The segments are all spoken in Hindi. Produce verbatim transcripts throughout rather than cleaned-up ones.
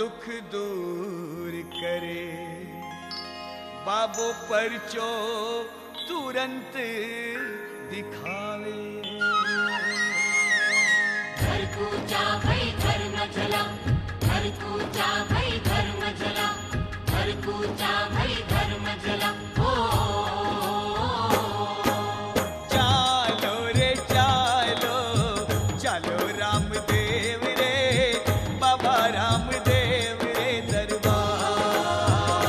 दुख दूर करे, बाबो परचो तुरंत दिखावे। घर कूचा भई घर न जला, घर कूचा भई घर न जला, घर कूचा भई घर न जला। ओ चालो रे चालो, चालो रामदेव रे, बाबा रामदेव रे दरबार।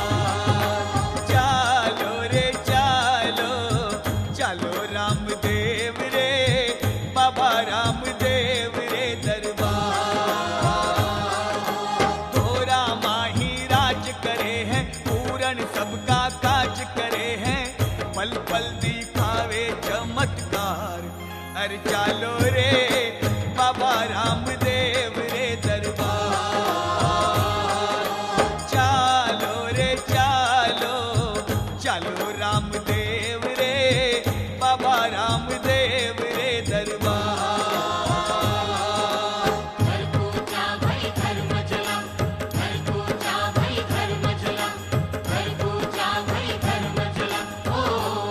चालो रे चालो, चालो रामदेव रे, बाबा रामदेव रे दरबार। धोरा माही राज करे हैं, पूरन सबका काज करे हैं, पल पल दिखावे चमत्कार। अरे चालो रे बाबा रामदेव रे दरबार। चालो रे चालो, चालो रामदेव रे, बाबा रामदेव रे दरबार। घर कूचा भई घर न जला, घर कूचा भई घर न जला, घर कूचा भई घर न जला। ओ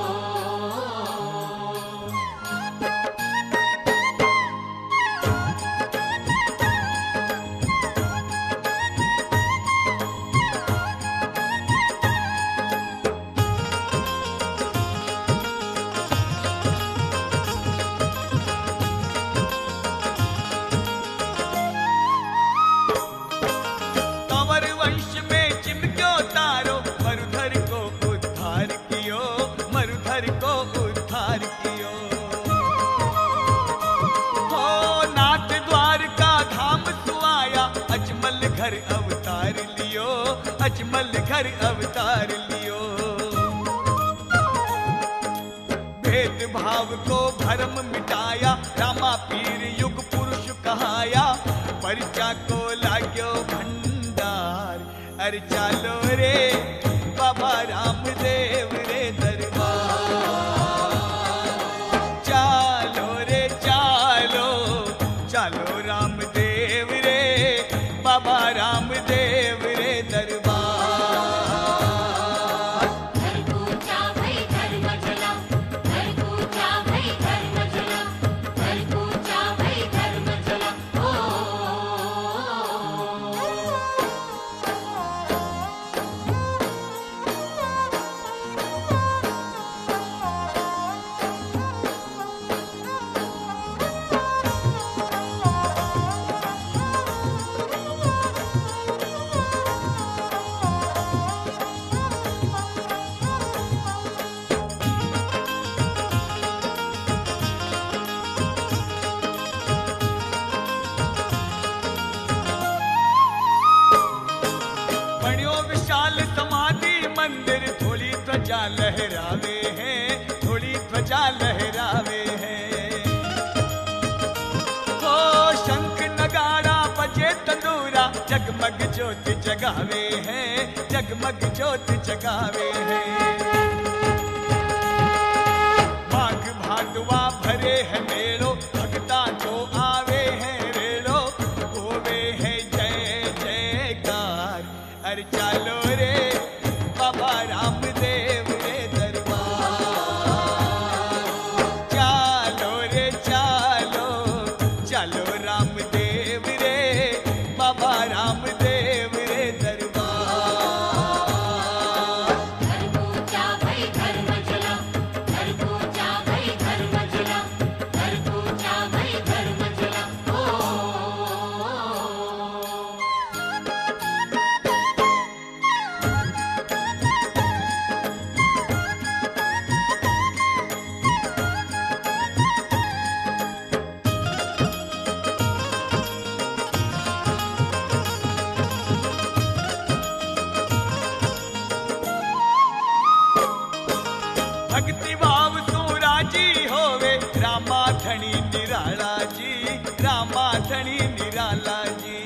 कंवर वंश में चिमक्यो तारो, मरुधर को उद्धार कियो, मरुधर को उद्धार कियो। हो नाथ द्वार का धाम सुआया, अजमल घर अवतार लियो, अजमल घर अवतार लियो। भेद भाव को भरम मिटाया, रामा पीर युग पुरुष कहाया, परिचा को लाग्यो भंडार। अरे चालो रे बाबा रामदेव रे दरबार। चालो रे चालो, चालो रामदेव रे, बाबा रामदेव रे दरबार। घर कूचा भई घर न जला, घर कूचा भई घर न जला, घर कूचा भई घर न जला। ओ बड़ियो विशाल समाधि मंदिर, थोड़ी ध्वजा लहरावे हैं, थोड़ी ध्वजा लहरावे हैं। हो शंख नगाड़ा बजे तंदूरा, जगमग ज्योत जगावे हैं, जगमग ज्योत जगावे हैं। माघ भादवा भरे है मेलो, भगता जो आवे हैं रेलो, होवे है जय जयकार। अरे चालो रे बाबा रामदेव रे दरबार। चालो रे चालो, चालो रामदेव रे, बाबा रामदेव रे दरबार। घर कूचा भई घर न जला, घर कूचा भई घर न जला, घर कूचा भई घर न जला। ओ भक्ति भाव सुराजी होवे, रामा धनी निराला जी, रामा धनी निराला जी।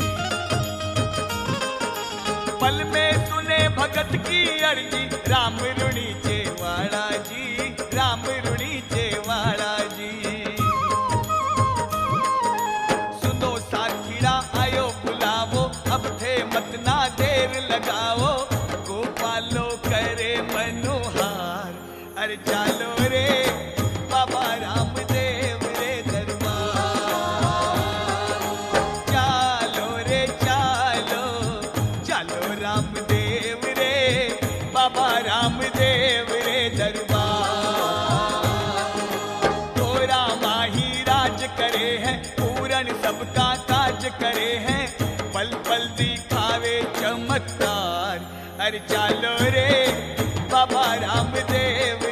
पल में सुने भगत की अर्जी, राम रुणी चेवाड़ा जी, राम रुणी चेवाड़ा जी। सुनो साथीड़ा आयो बुलावो, अब माथे मत ना देर लगाओ, गोपालो करे मनोहार। अरे चालो रे बाबा रामदेव रे दरबार, चालो रे चालो, चालो रामदेव रे बाबा रामदेव रे दरबार। तोरा माही राज करे हैं, पूरन सबका काज करे हैं, पल पल दिखावे चमत्कार। अरे चालो रे बाबा रामदेव